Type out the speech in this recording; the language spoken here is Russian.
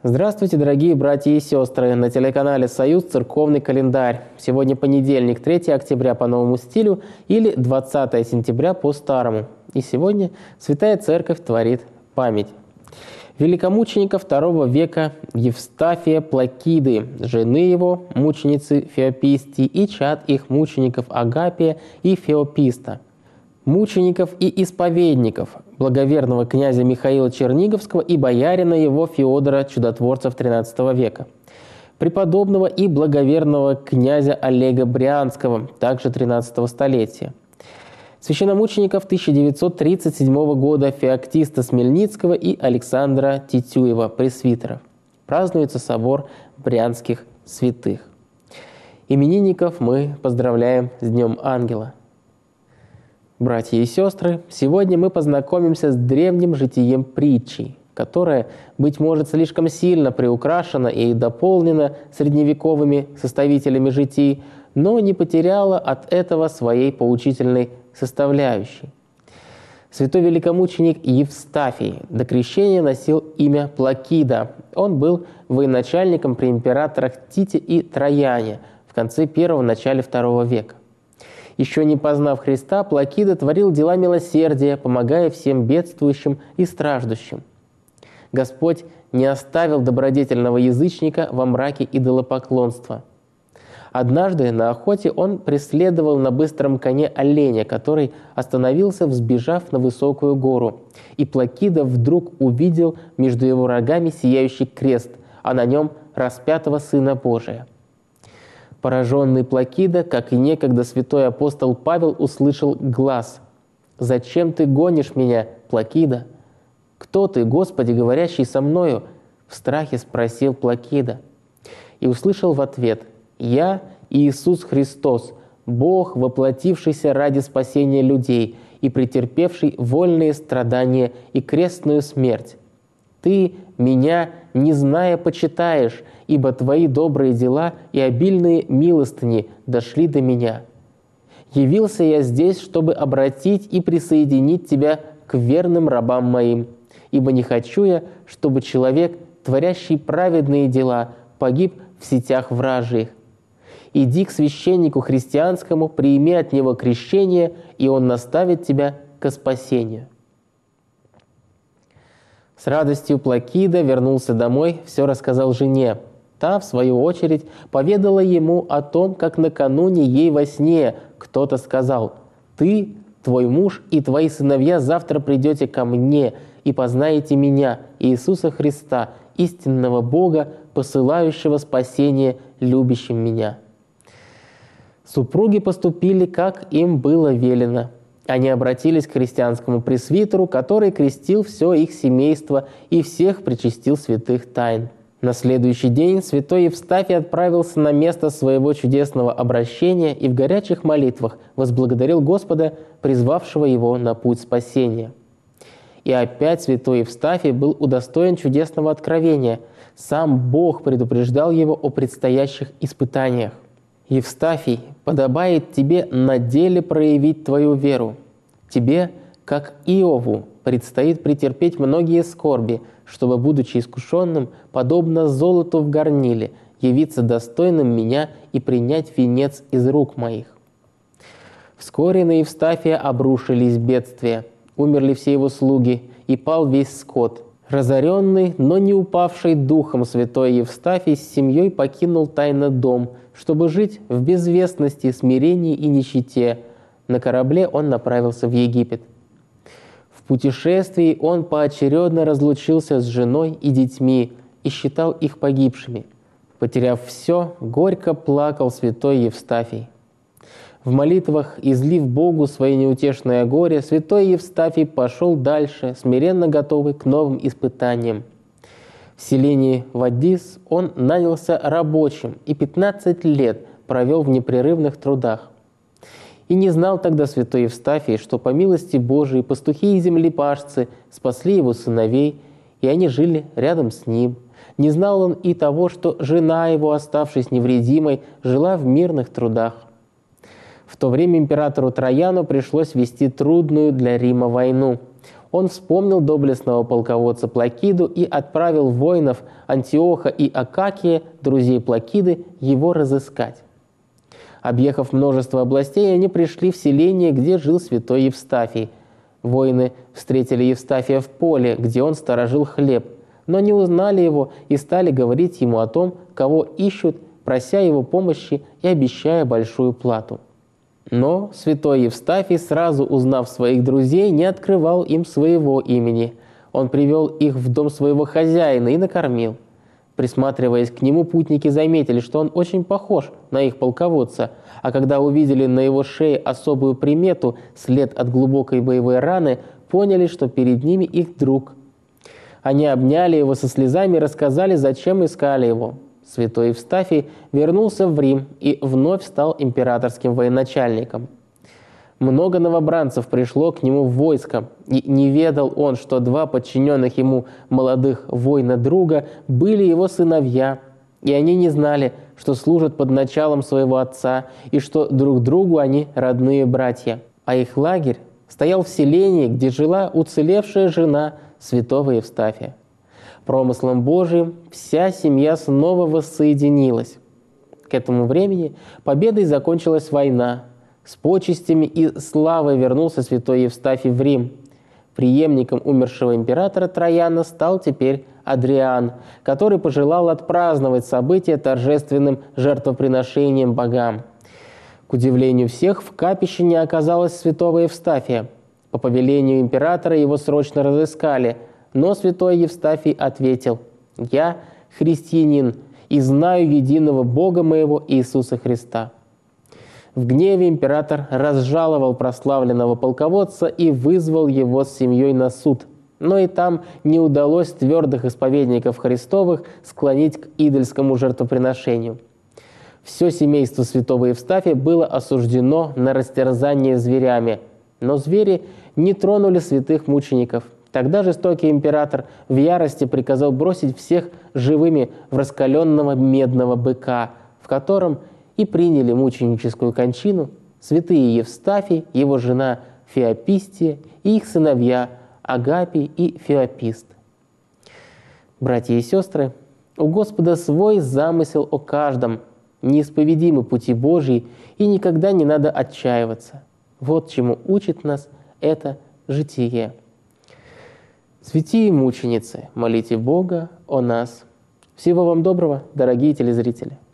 Здравствуйте, дорогие братья и сестры! На телеканале «Союз» церковный календарь. Сегодня понедельник, 3 октября по новому стилю или 20 сентября по старому. И сегодня Святая Церковь творит память великомученика II века Евстафия Плакиды, жены его, мученицы Феопистии, и чад их мучеников Агапия и Феописта, мучеников и исповедников, благоверного князя Михаила Черниговского и боярина его Феодора Чудотворца XIII века, преподобного и благоверного князя Олега Брянского, также XIII столетия, священномучеников 1937 года Феоктиста Смельницкого и Александра Титюева, пресвитеров. Празднуется собор брянских святых. Именинников мы поздравляем с Днем Ангела. Братья и сестры, сегодня мы познакомимся с древним житием притчей, которое, быть может, слишком сильно приукрашено и дополнено средневековыми составителями житий, но не потеряло от этого своей поучительной составляющей. Святой великомученик Евстафий до крещения носил имя Плакида. Он был военачальником при императорах Тите и Трояне в конце I – начале II века. Еще не познав Христа, Плакида творил дела милосердия, помогая всем бедствующим и страждущим. Господь не оставил добродетельного язычника во мраке идолопоклонства. Однажды на охоте он преследовал на быстром коне оленя, который остановился, взбежав на высокую гору. И Плакида вдруг увидел между его рогами сияющий крест, а на нем распятого Сына Божия. Пораженный Плакида, как и некогда святой апостол Павел, услышал глас: «Зачем ты гонишь меня, Плакида?» «Кто ты, Господи, говорящий со мною?» — в страхе спросил Плакида. И услышал в ответ: «Я Иисус Христос, Бог, воплотившийся ради спасения людей и претерпевший вольные страдания и крестную смерть. Ты меня, не зная, почитаешь, ибо твои добрые дела и обильные милостыни дошли до меня. Явился я здесь, чтобы обратить и присоединить тебя к верным рабам моим, ибо не хочу я, чтобы человек, творящий праведные дела, погиб в сетях вражьих. Иди к священнику христианскому, прими от него крещение, и он наставит тебя ко спасению». С радостью Плакида вернулся домой, все рассказал жене. Та, в свою очередь, поведала ему о том, как накануне ей во сне кто-то сказал: «Ты, твой муж и твои сыновья завтра придете ко мне и познаете меня, Иисуса Христа, истинного Бога, посылающего спасение любящим меня». Супруги поступили, как им было велено. Они обратились к христианскому пресвитеру, который крестил все их семейство и всех причастил святых тайн. На следующий день святой Евстафий отправился на место своего чудесного обращения и в горячих молитвах возблагодарил Господа, призвавшего его на путь спасения. И опять святой Евстафий был удостоен чудесного откровения. Сам Бог предупреждал его о предстоящих испытаниях. «Евстафий, подобает тебе на деле проявить твою веру. Тебе, как Иову, предстоит претерпеть многие скорби, чтобы, будучи искушенным, подобно золоту в горниле, явиться достойным меня и принять венец из рук моих». Вскоре на Евстафия обрушились бедствия. Умерли все его слуги, и пал весь скот. Разоренный, но не упавший духом святой Евстафий с семьей покинул тайно дом, чтобы жить в безвестности, смирении и нищете. На корабле он направился в Египет. В путешествии он поочередно разлучился с женой и детьми и считал их погибшими. Потеряв все, горько плакал святой Евстафий. В молитвах, излив Богу свое неутешное горе, святой Евстафий пошел дальше, смиренно готовый к новым испытаниям. В селении Вадис он нанялся рабочим и 15 лет провел в непрерывных трудах. И не знал тогда святой Евстафий, что по милости Божией пастухи и землепашцы спасли его сыновей, и они жили рядом с ним. Не знал он и того, что жена его, оставшись невредимой, жила в мирных трудах. В то время императору Трояну пришлось вести трудную для Рима войну. он вспомнил доблестного полководца Плакиду и отправил воинов Антиоха и Акакия, друзей Плакиды, его разыскать. Объехав множество областей, они пришли в селение, где жил святой Евстафий. Воины встретили Евстафия в поле, где он сторожил хлеб, но не узнали его и стали говорить ему о том, кого ищут, прося его помощи и обещая большую плату. Но святой Евстафий, сразу узнав своих друзей, не открывал им своего имени. Он привел их в дом своего хозяина и накормил. Присматриваясь к нему, путники заметили, что он очень похож на их полководца, а когда увидели на его шее особую примету, след от глубокой боевой раны, поняли, что перед ними их друг. Они обняли его со слезами и рассказали, зачем искали его. Святой Евстафий вернулся в Рим и вновь стал императорским военачальником. Много новобранцев пришло к нему в войско, и не ведал он, что два подчиненных ему молодых воина-друга были его сыновья, и они не знали, что служат под началом своего отца, и что друг другу они родные братья. А их лагерь стоял в селении, где жила уцелевшая жена святого Евстафия. Промыслом Божиим вся семья снова воссоединилась. К этому времени победой закончилась война. С почестями и славой вернулся святой Евстафий в Рим. Преемником умершего императора Трояна стал теперь Адриан, который пожелал отпраздновать событие торжественным жертвоприношением богам. К удивлению всех, в капище не оказалось святого Евстафия. По повелению императора его срочно разыскали, но святой Евстафий ответил: «Я христианин и знаю единого Бога моего Иисуса Христа». В гневе император разжаловал прославленного полководца и вызвал его с семьей на суд. Но и там не удалось твердых исповедников Христовых склонить к идольскому жертвоприношению. Все семейство святого Евстафия было осуждено на растерзание зверями, но звери не тронули святых мучеников. Тогда жестокий император в ярости приказал бросить всех живыми в раскаленного медного быка, в котором и приняли мученическую кончину святые Евстафий, его жена Феопистия и их сыновья Агапий и Феопист. Братья и сестры, у Господа свой замысел о каждом, неисповедимы пути Божьи, и никогда не надо отчаиваться. Вот чему учит нас это житие. Святые мученицы, молите Бога о нас. Всего вам доброго, дорогие телезрители!